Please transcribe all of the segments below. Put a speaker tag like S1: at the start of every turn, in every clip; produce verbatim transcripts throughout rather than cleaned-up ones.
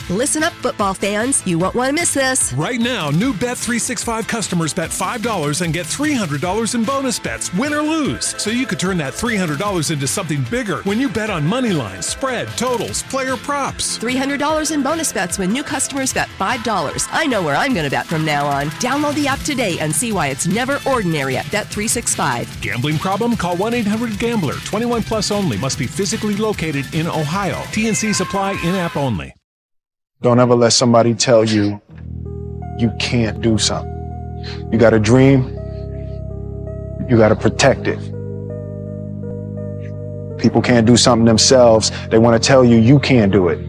S1: Listen up, football fans. You won't want to miss this.
S2: Right now, new Bet three sixty-five customers bet five dollars and get three hundred dollars in bonus bets, win or lose. So you could turn that three hundred dollars into something bigger when you bet on money lines, spread, totals, player props.
S1: three hundred dollars in bonus bets when new customers bet five dollars. I know where I'm going to bet from now on. Download the app today and see why it's never ordinary at Bet three sixty-five.
S2: Gambling problem? Call one eight hundred gambler. twenty-one plus only. Must be physically located in Ohio. T N Cs apply. In-app only.
S3: Don't ever let somebody tell you you can't do something. You got a dream, you got to protect it. People can't do something themselves. They want to tell you you can't do it.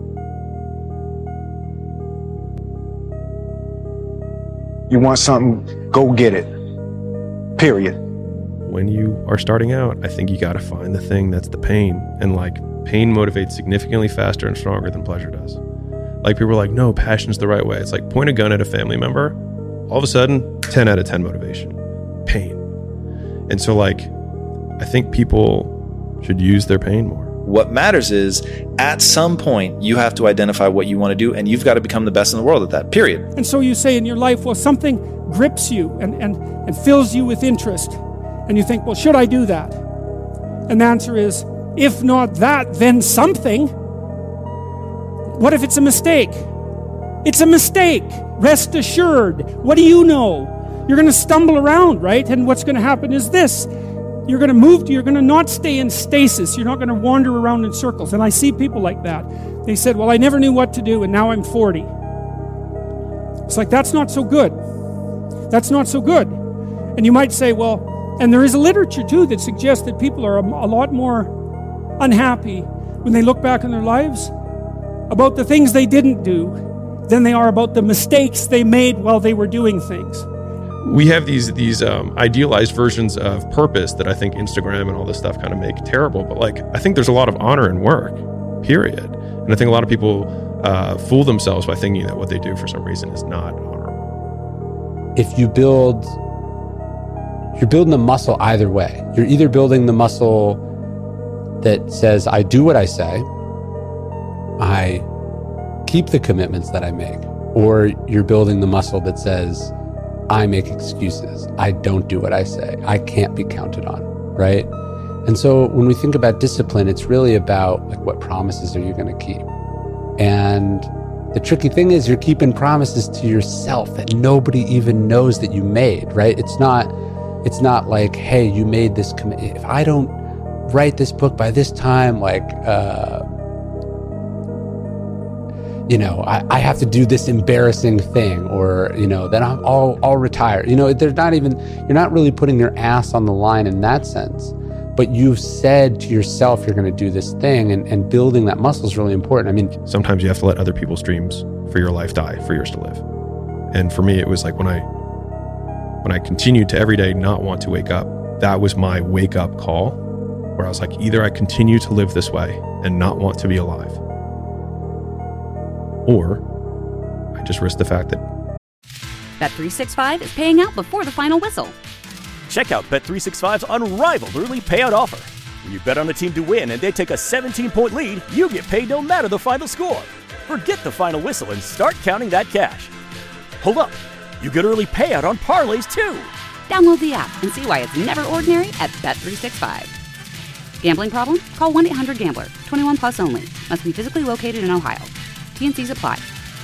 S3: You want something, go get it. Period.
S4: When you are starting out, I think you got to find the thing that's the pain. And like, pain motivates significantly faster and stronger than pleasure does. Like, people are like, no, passion's the right way. It's like, point a gun at a family member, all of a sudden, ten out of ten motivation. Pain. And so, like, I think people should use their pain more.
S5: What matters is, at some point, you have to identify what you want to do, and you've got to become the best in the world at that, period.
S6: And so you say in your life, well, something grips you and, and, and fills you with interest. And you think, well, should I do that? And the answer is, if not that, then something. What if it's a mistake? It's a mistake. Rest assured. What do you know? You're going to stumble around, right? And what's going to happen is this. You're going to move to, you're going to not stay in stasis. You're not going to wander around in circles. And I see people like that. They said, well, I never knew what to do, and now I'm forty. It's like, that's not so good. That's not so good. And you might say, well, and there is a literature, too, that suggests that people are a, a lot more unhappy when they look back on their lives about the things they didn't do than they are about the mistakes they made while they were doing things.
S4: We have these these um, idealized versions of purpose that I think Instagram and all this stuff kind of make terrible. But like, I think there's a lot of honor in work, period. And I think a lot of people uh, fool themselves by thinking that what they do for some reason is not honorable.
S7: If you build, you're building a muscle either way. You're either building the muscle that says, I do what I say, I keep the commitments that I make, or you're building the muscle that says, I make excuses. I don't do what I say. I can't be counted on, right? And so when we think about discipline, it's really about like, what promises are you going to keep? And the tricky thing is you're keeping promises to yourself that nobody even knows that you made, right? It's not, it's not like, hey, you made this commitment. If I don't write this book by this time, like, uh, you know, I, I have to do this embarrassing thing, or, you know, then I'm all, I'll retire. You know, they're not even, you're not really putting your ass on the line in that sense, but you've said to yourself, you're going to do this thing, and, and building that muscle is really important. I mean,
S4: sometimes you have to let other people's dreams for your life die for yours to live. And for me, it was like when I, when I continued to every day not want to wake up, that was my wake up call, where I was like, either I continue to live this way and not want to be alive, or I just risk the fact that
S8: Bet three sixty-five is paying out before the final whistle.
S9: Check out Bet three sixty-five's unrivaled early payout offer. When you bet on a team to win and they take a seventeen-point lead, you get paid no matter the final score. Forget the final whistle and start counting that cash. Hold up, you get early payout on parlays too.
S8: Download the app and see why it's never ordinary at Bet three sixty-five. Gambling problem? Call one eight hundred gambler. twenty-one plus only. Must be physically located in Ohio. T N Cs apply.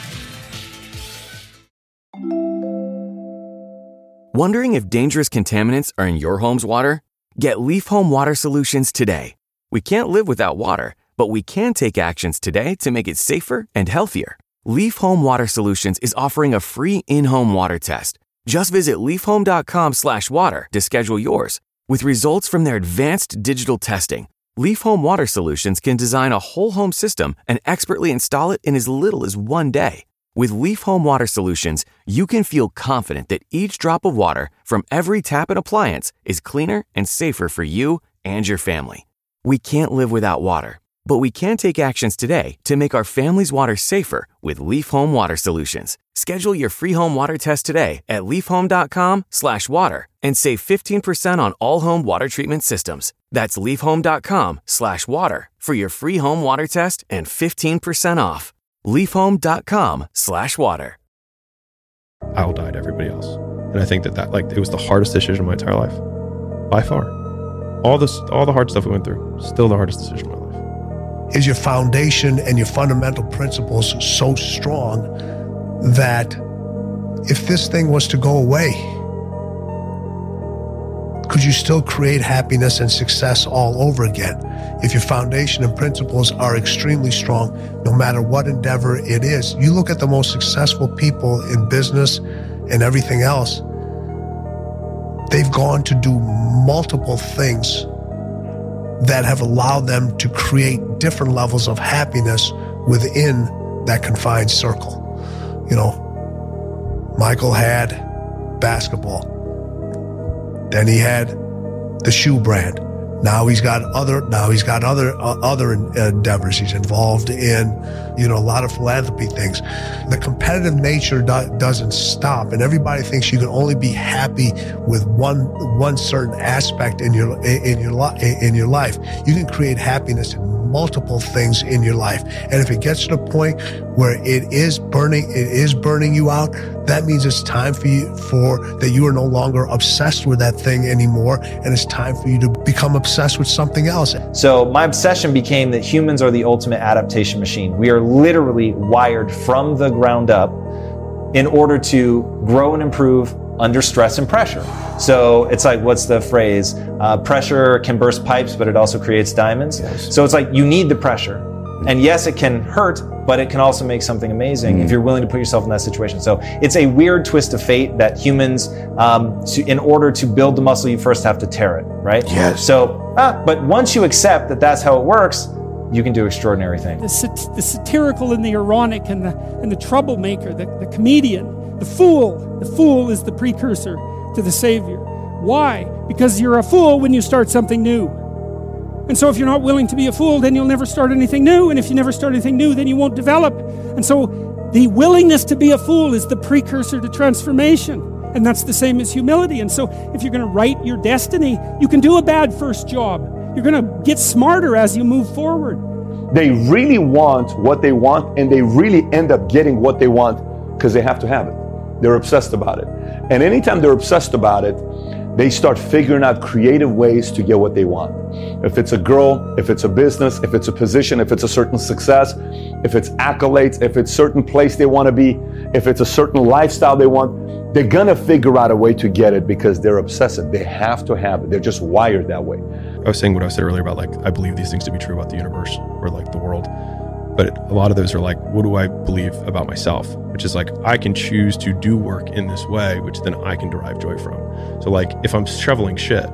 S10: Wondering if dangerous contaminants are in your home's water? Get Leaf Home Water Solutions today. We can't live without water, but we can take actions today to make it safer and healthier. Leaf Home Water Solutions is offering a free in-home water test. Just visit leafhome.com slash water to schedule yours. With results from their advanced digital testing, Leaf Home Water Solutions can design a whole home system and expertly install it in as little as one day. With Leaf Home Water Solutions, you can feel confident that each drop of water from every tap and appliance is cleaner and safer for you and your family. We can't live without water, but we can take actions today to make our family's water safer with Leaf Home Water Solutions. Schedule your free home water test today at leafhome.com slash water and save fifteen percent on all home water treatment systems. That's leafhome.com slash water for your free home water test and fifteen percent off. leafhome.com slash water.
S4: I'll die to everybody else. And I think that that, like, it was the hardest decision of my entire life. By far. All this, all the hard stuff we went through, still the hardest decision of my life.
S11: Is your foundation and your fundamental principles so strong that if this thing was to go away, could you still create happiness and success all over again? If your foundation and principles are extremely strong, no matter what endeavor it is, you look at the most successful people in business and everything else, they've gone to do multiple things that have allowed them to create different levels of happiness within that confined circle. You know, Michael had basketball. Then he had the shoe brand. Now he's got other. Now he's got other uh, other endeavors. He's involved in, you know, a lot of philanthropy things. The competitive nature do, doesn't stop, and everybody thinks you can only be happy with one one certain aspect in your in your li- in your life. You can create happiness in multiple things in your life, and if it gets to the point where it is burning, it is burning you out, that means it's time for you for that you are no longer obsessed with that thing anymore, and it's time for you to become obsessed with something else.
S5: So my obsession became that humans are the ultimate adaptation machine. We are literally wired from the ground up in order to grow and improve under stress and pressure. So it's like, what's the phrase? Uh, pressure can burst pipes, but it also creates diamonds. Yes. So it's like, you need the pressure. And yes, it can hurt, but it can also make something amazing mm. if you're willing to put yourself in that situation. So it's a weird twist of fate that humans, um, to, in order to build the muscle, you first have to tear it, right?
S11: Yes.
S5: So, ah, but once you accept that that's how it works, you can do extraordinary things.
S6: The, sat- the satirical and the ironic and the, and the troublemaker, the, the comedian, the fool. The fool is the precursor to the savior. Why? Because you're a fool when you start something new. And so if you're not willing to be a fool, then you'll never start anything new. And if you never start anything new, then you won't develop. And so the willingness to be a fool is the precursor to transformation. And that's the same as humility. And so if you're going to write your destiny, you can do a bad first job. You're going to get smarter as you move forward.
S12: They really want what they want, and they really end up getting what they want because they have to have it. They're obsessed about it. And anytime they're obsessed about it, they start figuring out creative ways to get what they want. If it's a girl, if it's a business, if it's a position, if it's a certain success, if it's accolades, if it's a certain place they want to be, if it's a certain lifestyle they want, they're gonna figure out a way to get it because they're obsessive. They have to have it. They're just wired that way.
S4: I was saying what I said earlier about, like, I believe these things to be true about the universe or like the world. But a lot of those are like, what do I believe about myself? Which is like, I can choose to do work in this way, which then I can derive joy from. So like, if I'm shoveling shit,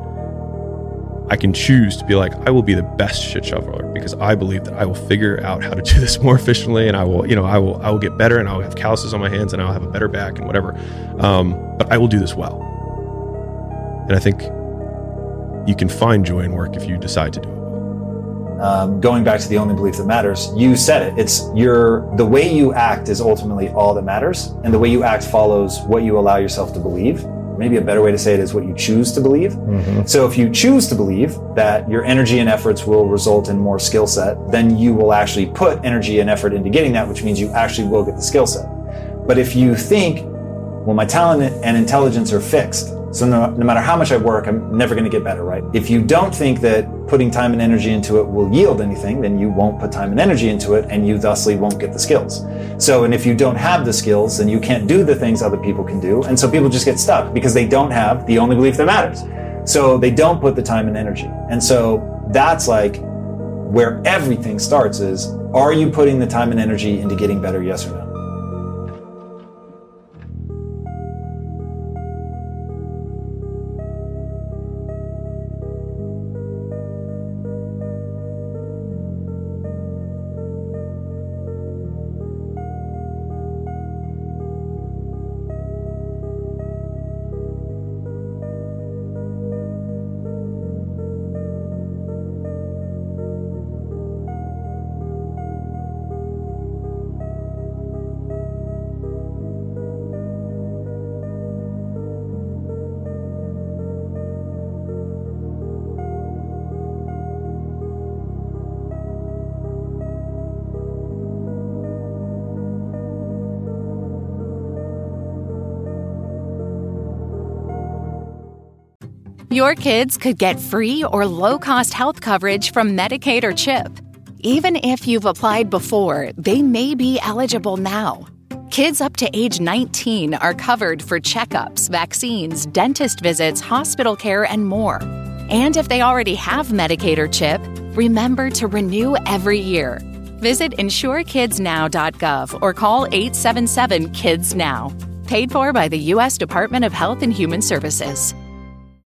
S4: I can choose to be like, I will be the best shit shoveler because I believe that I will figure out how to do this more efficiently, and I will, you know, I will, I will get better, and I'll have calluses on my hands, and I'll have a better back and whatever. Um, but I will do this well. And I think you can find joy in work if you decide to do it.
S5: Um, going back to the only belief that matters, you said it. It's your the way you act is ultimately all that matters, and the way you act follows what you allow yourself to believe. Maybe a better way to say it is what you choose to believe. Mm-hmm. So if you choose to believe that your energy and efforts will result in more skill set, then you will actually put energy and effort into getting that, which means you actually will get the skill set. But if you think, well, my talent and intelligence are fixed, so no, no matter how much I work, I'm never going to get better, right? If you don't think that putting time and energy into it will yield anything, then you won't put time and energy into it, and you thusly won't get the skills. So, and if you don't have the skills, then you can't do the things other people can do, and so people just get stuck because they don't have the only belief that matters. So they don't put the time and energy. And so that's like where everything starts is, are you putting the time and energy into getting better, yes or no?
S13: Your kids could get free or low-cost health coverage from Medicaid or CHIP. Even if you've applied before, they may be eligible now. Kids up to age nineteen are covered for checkups, vaccines, dentist visits, hospital care, and more. And if they already have Medicaid or CHIP, remember to renew every year. Visit insure kids now dot gov or call eight seven seven, KIDS NOW. Paid for by the U S Department of Health and Human Services.